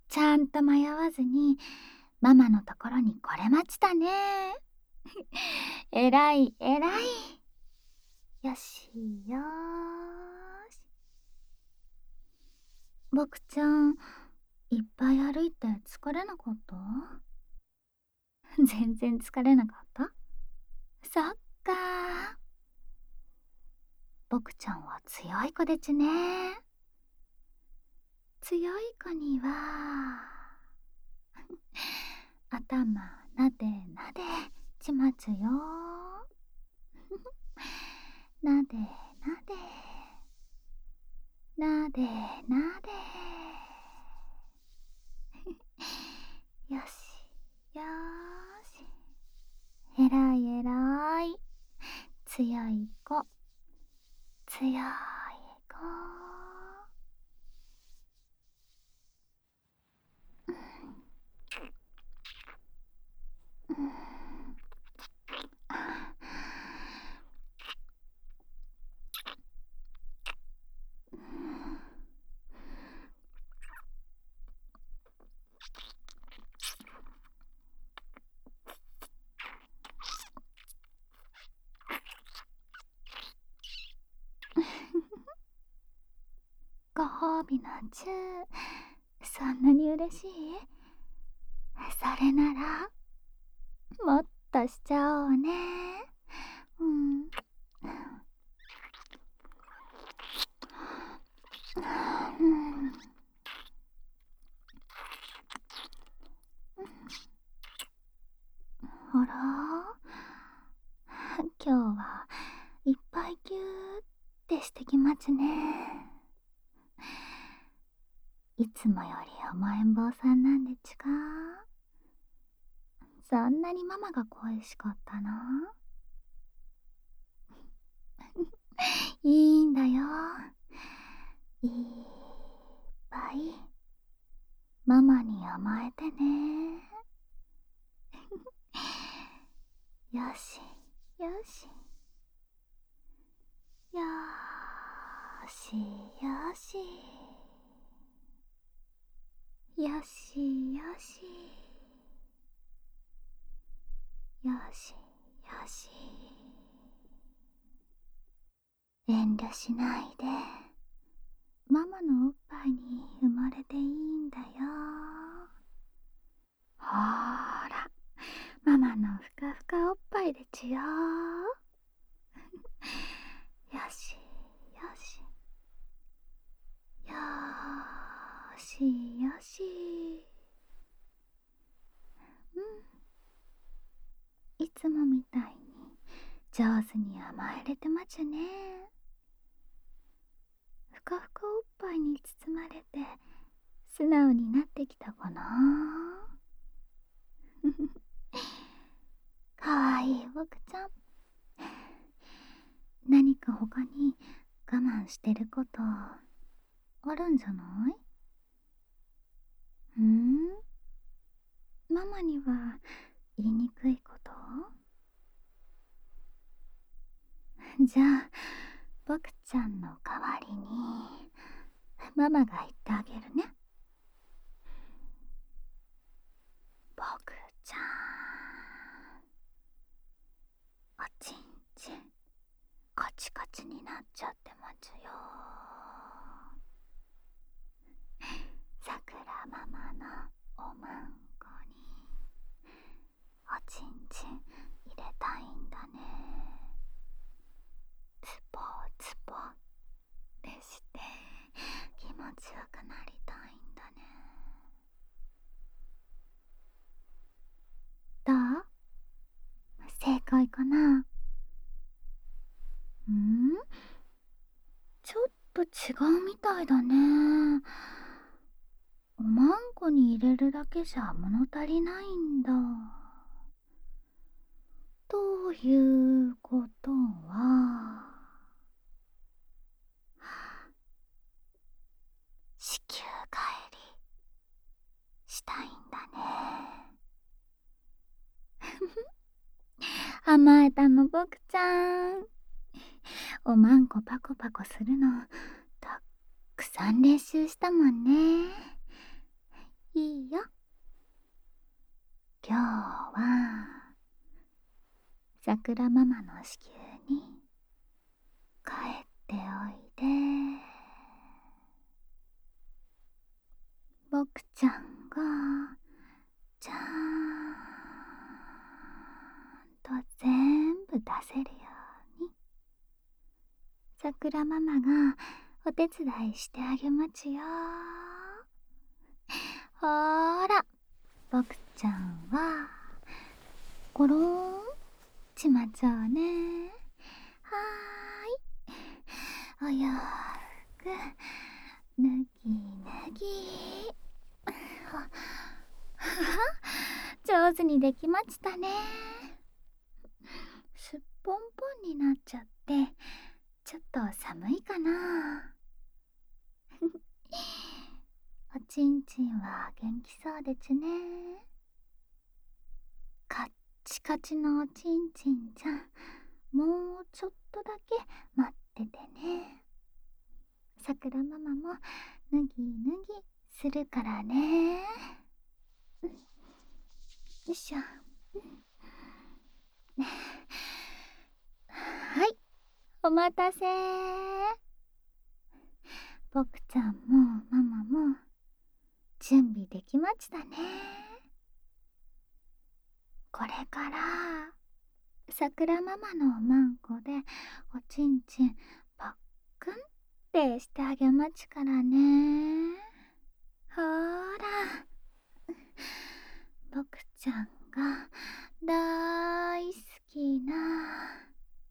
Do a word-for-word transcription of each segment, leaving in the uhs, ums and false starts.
ちゃんと迷わずにママのところに来れましたね。えらいえらい。よしよーし。ボクちゃん、いっぱい歩いて疲れなかった？全然疲れなかった？そっかー。ボクちゃんは強い子でちね。強い子には頭なでなでちまつよ。なでなでなでなで。よしよーし。えらいえらい。強い子強い子。ご褒美のチュー、そんなに嬉しい？それならもっとしちゃおうね。うん。うん。あら、今日はいっぱいぎゅーってしてきますね。いつもより甘えん坊さんなんでちか？そんなにママが恋しかったな。いいんだよ。いっぱいママに甘えてね。よしよしよーしよしよしよしよしよし。遠慮しないでママのおっぱいに生まれていいんだよ。ほーら、ママのふかふかおっぱいでちよ。よしよしよーしよし。うん、いつもみたいに上手に甘えれてまちゅね。ふかふかおっぱいに包まれて素直になってきたかな。かわいいボクちゃん。何か他に我慢してることあるんじゃない？うん？ママには言いにくいこと？じゃあボクちゃんの代わりにママが言ってあげるね。ボクちゃん、おちんちんカチカチになっちゃってますよ。さくらママのおまんこにおちんちん入れたいんだね。つぽつぽでして気持ちよくなりたいんだね。どう？正解かな？ん？ちょっと違うみたいだね。おまんこに入れるだけじゃ物足りないんだ。ということは子宮帰りしたいんだね。甘えたのボクちゃん。おまんこパコパコするのたっくさん練習したもんね。いくらママの子宮に帰っておいで。僕ちゃんがちゃんと全部出せるように、さくらママがお手伝いしてあげますよ。ほーら、僕ちゃんはゴロンちまちょうね。はーい、お洋服脱ぎ脱ぎ。は上手にできましたね。すっぽんぽんになっちゃってちょっと寒いかな。おちんちんは元気そうでちね。カッチカチのおちんちんちゃん、もうちょっとだけ待っててね。さくらママも脱ぎ脱ぎするからね。よいしょ。はい、お待たせ。僕ちゃんもママも準備できましたね。これからさくらママのおまんこでおちんちんパックンってしてあげますからね。ほーら、僕ちゃんが大好きな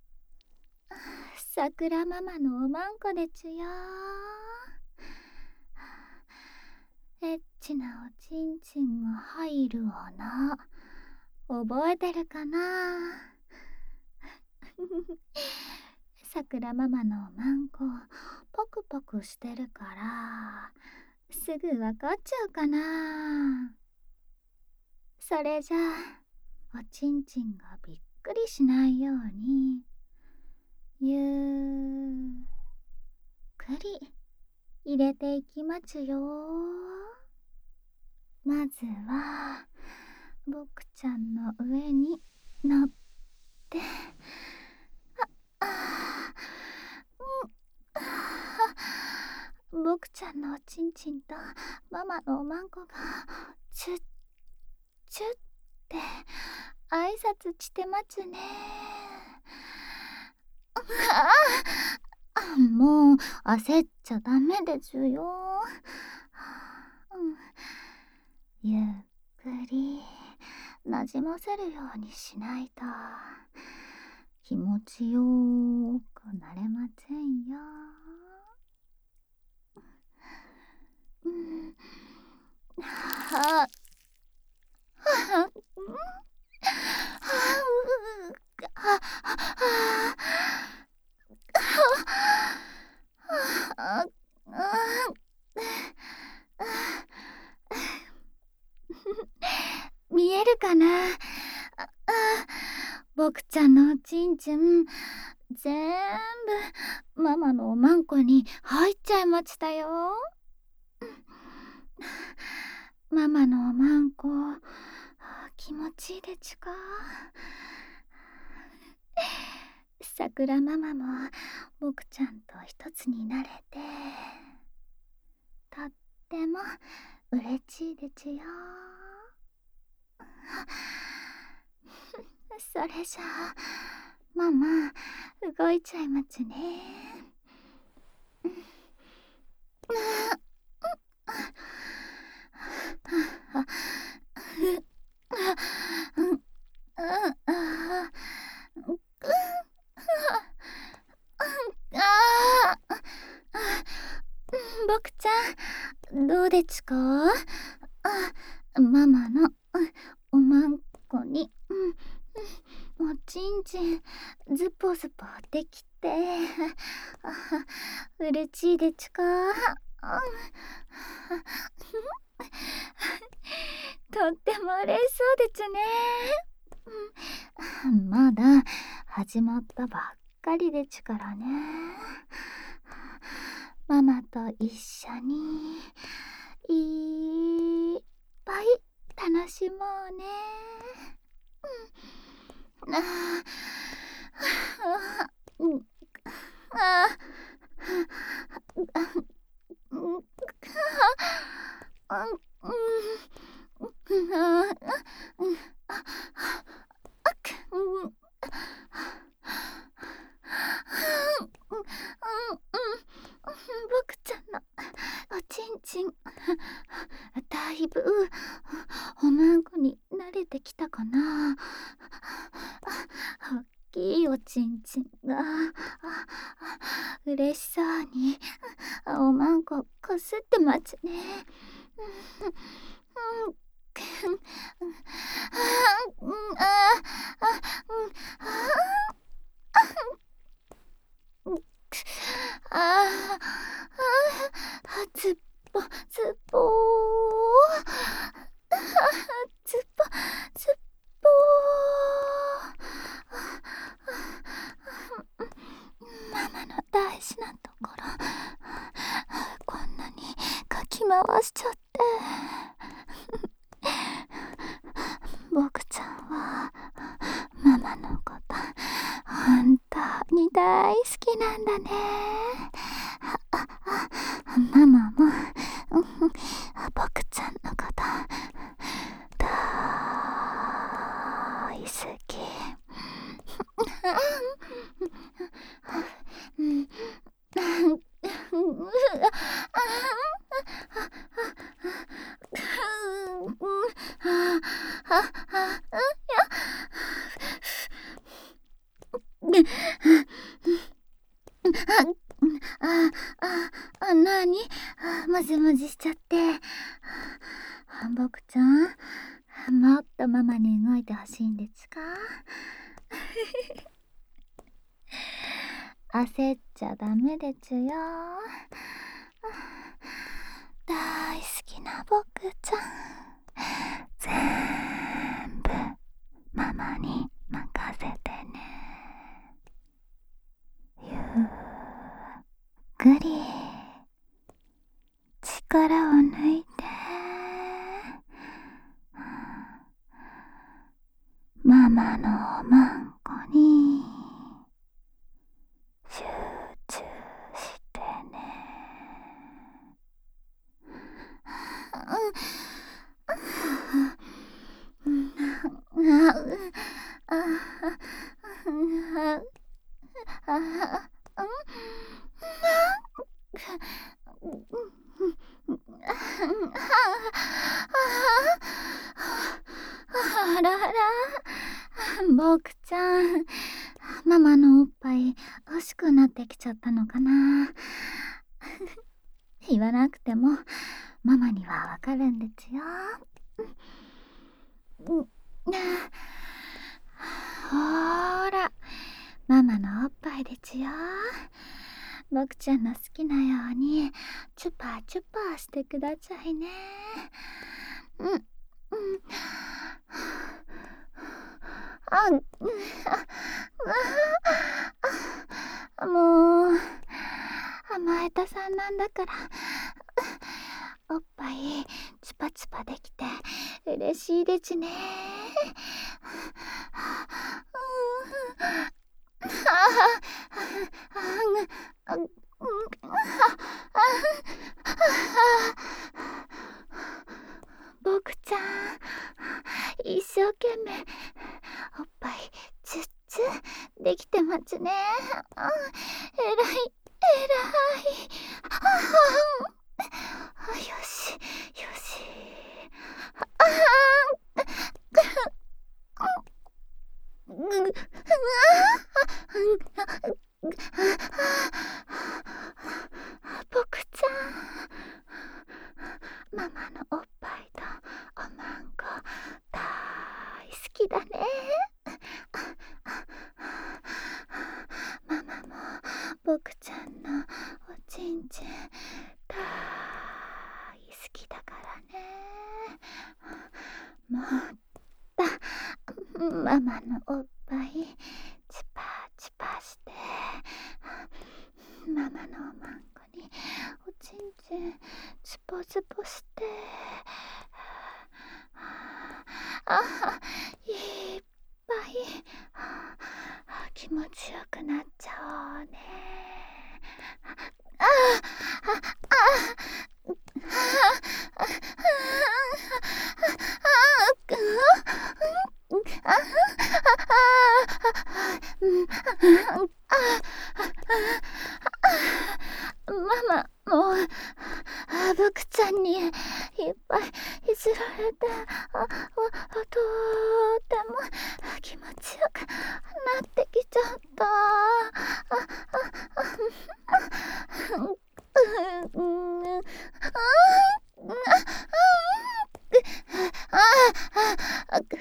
さくらママのおまんこでちゅよ。エッチなおちんちんが入る穴、覚えてるかな。さくらママのおまんこパクパクしてるからすぐわかっちゃうかな。それじゃあおちんちんがびっくりしないようにゆっくり入れていきますよ。まずは僕ちゃんの上に乗って、ああ、うん、僕ちゃんのおちんちんとママのおまんこがチュッチュッって挨拶してますね。あ、もう焦っちゃダメですよ。うん、ゆっくりなじませるようにしないと気持ちよくなれませんよ。うん、はあ、はあ、うん、はあ、はあ、見えるかな。ああ、僕ちゃんのおちんちん全部ママのおまんこに入っちゃいましたよ。ママのおまんこ気持ちいいでちゅか。さくらママも僕ちゃんと一つになれてとっても嬉しいでちゅよ。それじゃあママ動いちゃいますね。僕ちゃんどうでちゅか。ママのおまんこに、うん、おちんちんズポズポできて嬉しいでちゅか。とっても嬉しそうでちゅね。うん、まだ始まったばっかりでちゅからね。ママと一緒にいっぱい楽しもうね。うん、あ僕ちゃんのおちんちんだいぶおまんこに慣れてきたかな。大きいおちんちんが嬉しそうにおまんここすってますね。ああ、つっぽつっぽー、つっぽつっぽー。ママの大事なところこんなにかき回しちゃって。僕ちゃんはママのこと本当に大好きなんだね。ママも僕ちゃんのこと大好き。あああ、なにもじもじしちゃって。僕ちゃん、もっとママに動いてほしいんですか？焦っちゃダメですよ。大好きな僕ちゃん、全部ママに任せてね。ゆっくり力を抜いて、ママのおまんこに集中してね。あらあら、僕ちゃん、ママのおっぱい欲しくなってきちゃったのかな。言わなくてもママにはわかるんですよ。ほーら、ママのおっぱいですよ。僕ちゃんの好きなようにチュパチュパしてくださいね。うんうん。あ、うん、あ、もう甘えたさんなんだからおっぱいチュパチュパできて嬉しいですね。僕ちゃん、一生懸命おっぱいチュッチュできてますね。えらいえらい。よしよし。僕ちゃん、ママのおっぱいとおまんこ大好きだね。ママも僕ちゃんのおちんちん大好きだからね。もっとママのおっぱいチパチパして、ママのおまんこにおちんちんツポツポして、あ、いっぱい気持ちよくなっちゃおうね。 しられて、あ、あ、とっても気持ちよくなってきちゃった。あ、あ、あ、うん、うん、あ、あ、あ、あ、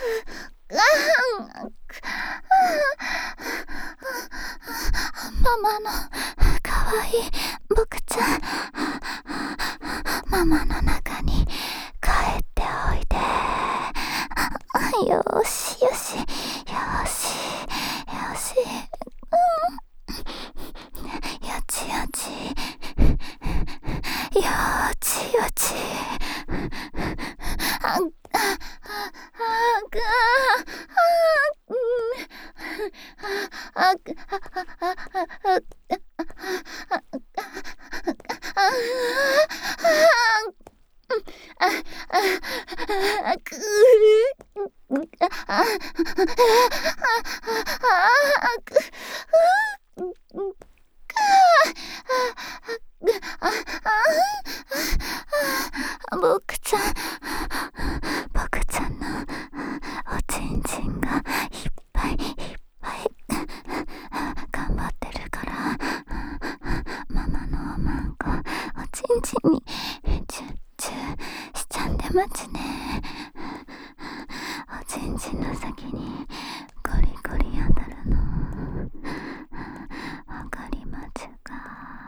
ママのかわいい僕ちゃん、ママの中に帰っておいで。よしよしよしよし、うん、よちよちよちよち、あ、あ、あ、あ、ぐあ、あ、あ、あ、あ、あ、あ、くあ、あ、あ、く、僕ちゃん、僕ちゃんのおちんちんがいっぱいいっぱい頑張ってるから、ママのおまんこおちんちんにチュッチュしちゃんでまちね。おちんちんの先にゴリゴリ当たるのわかりまちゅか。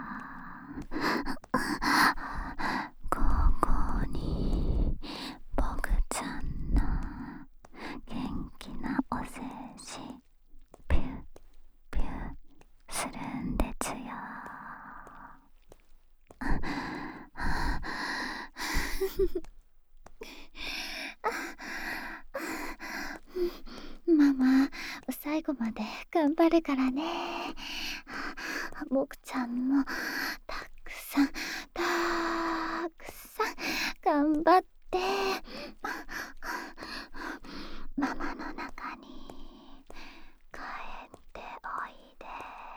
ここに僕ちゃんの元気なお精子ピュッピュッするんでちゅよ。ママ、最後まで頑張るからね。僕ちゃんもたくさんたくさん頑張って、ママの中に帰っておいで。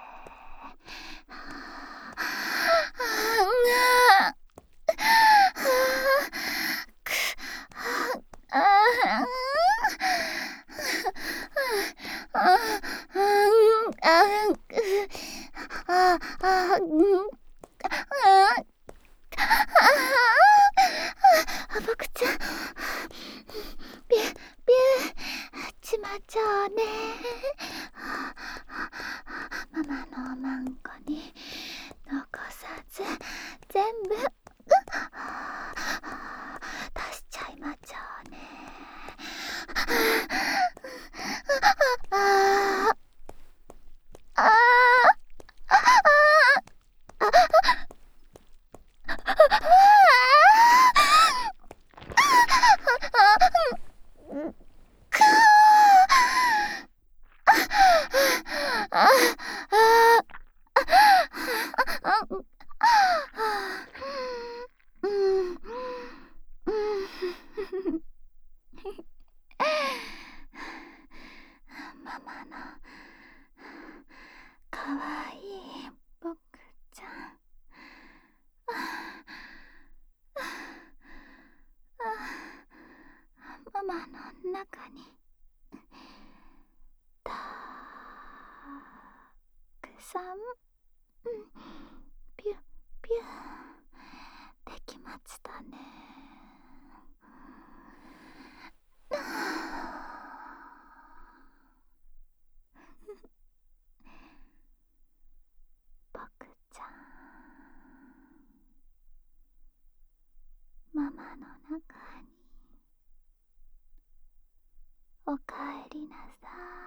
僕ちゃん、ピュッピュッちまちゃうね。ママのおまんこに残さず全部出しちゃいまちゃうね。あああママのかわいい僕ちゃん、ママの中にたくさん、ピュッピュッできましたね。僕ちゃん、ママの中におかえりなさい。